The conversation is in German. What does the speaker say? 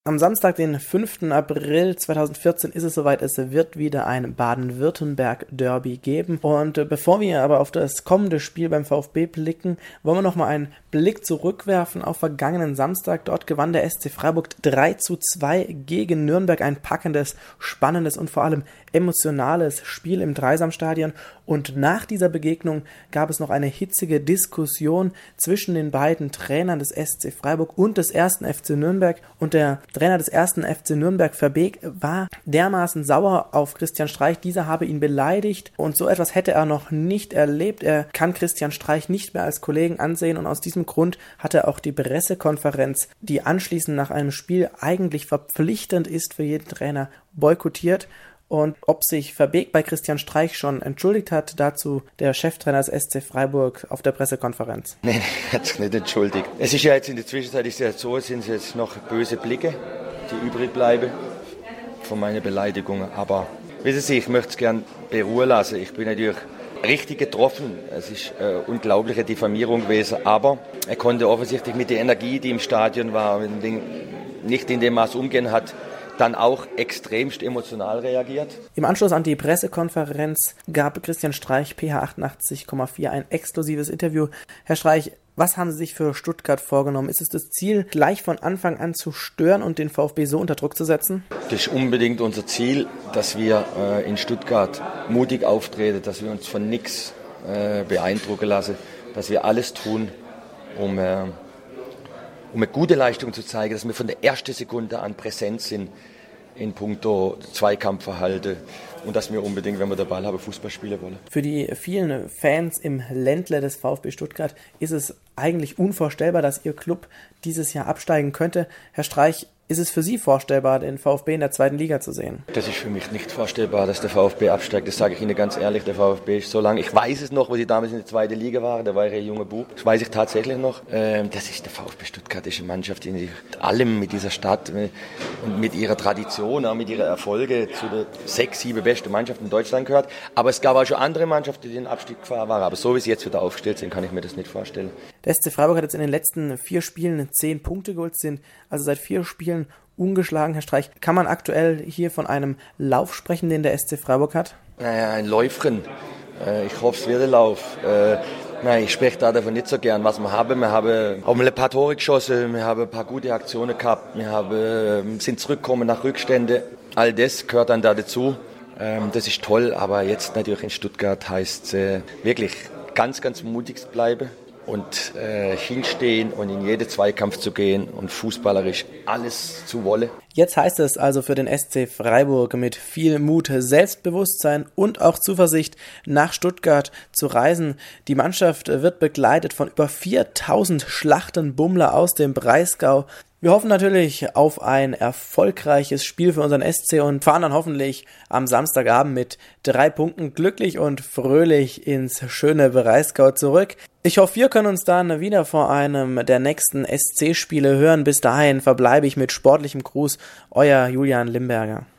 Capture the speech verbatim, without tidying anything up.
Am Samstag, den fünften April zweitausendvierzehn, ist es soweit, es wird wieder ein Baden-Württemberg-Derby geben. Und äh, bevor wir aber auf das kommende Spiel beim VfB blicken, wollen wir nochmal einen Blick zurückwerfen auf vergangenen Samstag. Dort gewann der S C Freiburg drei zu zwei gegen Nürnberg. Ein packendes, spannendes und vor allem emotionales Spiel im Dreisamstadion. Und nach dieser Begegnung gab es noch eine hitzige Diskussion zwischen den beiden Trainern des S C Freiburg und des ersten F C Nürnberg. Und der Trainer des ersten F C Nürnberg, Verbeek, war dermaßen sauer auf Christian Streich. Dieser habe ihn beleidigt und so etwas hätte er noch nicht erlebt. Er kann Christian Streich nicht mehr als Kollegen ansehen und aus diesem Grund hat er auch die Pressekonferenz, die anschließend nach einem Spiel eigentlich verpflichtend ist für jeden Trainer, boykottiert. Und ob sich Verbeek bei Christian Streich schon entschuldigt hat, dazu der Cheftrainer des S C Freiburg auf der Pressekonferenz. Nein, er hat sich nicht entschuldigt. Es ist ja jetzt in der Zwischenzeit ist ja so, sind es jetzt noch böse Blicke, die übrig bleiben von meinen Beleidigungen. Aber wissen Sie, ich möchte es gerne beruhen lassen. Ich bin natürlich richtig getroffen. Es ist eine unglaubliche Diffamierung gewesen. Aber er konnte offensichtlich mit der Energie, die im Stadion war, nicht in dem Maß umgehen hat, dann auch extremst emotional reagiert. Im Anschluss an die Pressekonferenz gab Christian Streich P H achtundachtzig Komma vier ein exklusives Interview. Herr Streich, was haben Sie sich für Stuttgart vorgenommen? Ist es das Ziel, gleich von Anfang an zu stören und den VfB so unter Druck zu setzen? Das ist unbedingt unser Ziel, dass wir äh, in Stuttgart mutig auftreten, dass wir uns von nichts äh, beeindrucken lassen, dass wir alles tun, um, äh, um eine gute Leistung zu zeigen, dass wir von der ersten Sekunde an präsent sind in puncto Zweikampfverhalten und dass wir unbedingt, wenn wir den Ball haben, Fußball spielen wollen. Für die vielen Fans im Ländle des VfB Stuttgart ist es eigentlich unvorstellbar, dass Ihr Club dieses Jahr absteigen könnte. Herr Streich, ist es für Sie vorstellbar, den VfB in der zweiten Liga zu sehen? Das ist für mich nicht vorstellbar, dass der VfB absteigt. Das sage ich Ihnen ganz ehrlich. Der VfB ist so lange. Ich weiß es noch, wo Sie damals in der zweiten Liga waren. Da war ich ein junger Bub. Das weiß ich tatsächlich noch. Das ist der VfB Stuttgart, das ist eine Mannschaft, die mit allem, mit dieser Stadt und mit ihrer Tradition, auch mit ihren Erfolgen zu den sechs, sieben besten Mannschaften in Deutschland gehört. Aber es gab auch schon andere Mannschaften, die in Abstiegsgefahr waren. Aber so wie sie jetzt wieder aufgestellt sind, kann ich mir das nicht vorstellen. Der S C Freiburg hat jetzt in den letzten vier Spielen zehn Punkte geholt, sind also seit vier Spielen ungeschlagen. Herr Streich, kann man aktuell hier von einem Lauf sprechen, den der S C Freiburg hat? Naja, ein Läufchen. Ich hoffe, es wird ein Lauf. Nein, ich spreche da davon nicht so gern, was wir haben. Wir haben auch mal ein paar Tore geschossen, wir haben ein paar gute Aktionen gehabt, wir haben, sind zurückgekommen nach Rückstände. All das gehört dann da dazu. Das ist toll, aber jetzt natürlich in Stuttgart heißt es wirklich ganz, ganz mutig bleiben und äh, hinstehen und in jeden Zweikampf zu gehen und fußballerisch alles zu wollen. Jetzt heißt es also für den S C Freiburg mit viel Mut, Selbstbewusstsein und auch Zuversicht nach Stuttgart zu reisen. Die Mannschaft wird begleitet von über viertausend Schlachtenbummler aus dem Breisgau. Wir hoffen natürlich auf ein erfolgreiches Spiel für unseren S C und fahren dann hoffentlich am Samstagabend mit drei Punkten glücklich und fröhlich ins schöne Breisgau zurück. Ich hoffe, wir können uns dann wieder vor einem der nächsten S C-Spiele hören. Bis dahin verbleibe ich mit sportlichem Gruß, euer Julian Limberger.